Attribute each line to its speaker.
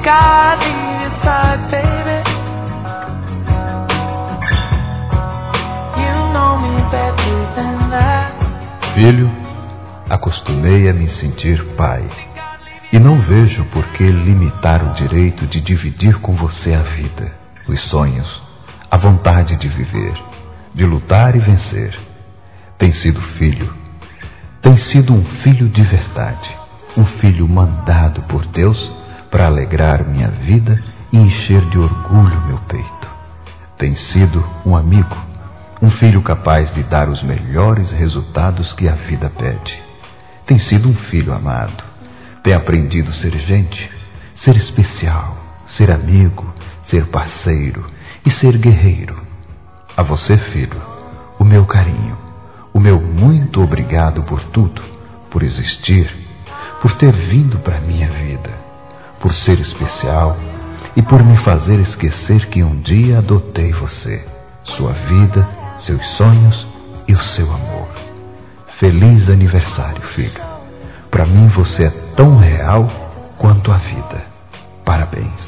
Speaker 1: got me inside, baby. You know me better than that.
Speaker 2: Filho, acostumei a me sentir pai. E não vejo por que limitar o direito de dividir com você a vida, os sonhos, a vontade de viver, de lutar e vencer. Tem sido filho. Tem sido um filho de verdade. Um filho mandado por Deus para alegrar minha vida e encher de orgulho meu peito. Tem sido um amigo. Um filho capaz de dar os melhores resultados que a vida pede. Tem sido um filho amado. Tem aprendido a ser gente, ser especial, ser amigo, ser parceiro e ser guerreiro. A você, filho, o meu carinho, o meu muito obrigado por tudo, por existir, por ter vindo para minha vida, por ser especial e por me fazer esquecer que um dia adotei você, sua vida, seus sonhos e o seu amor. Feliz aniversário, filho. Para mim você é tão real quanto a vida. Parabéns.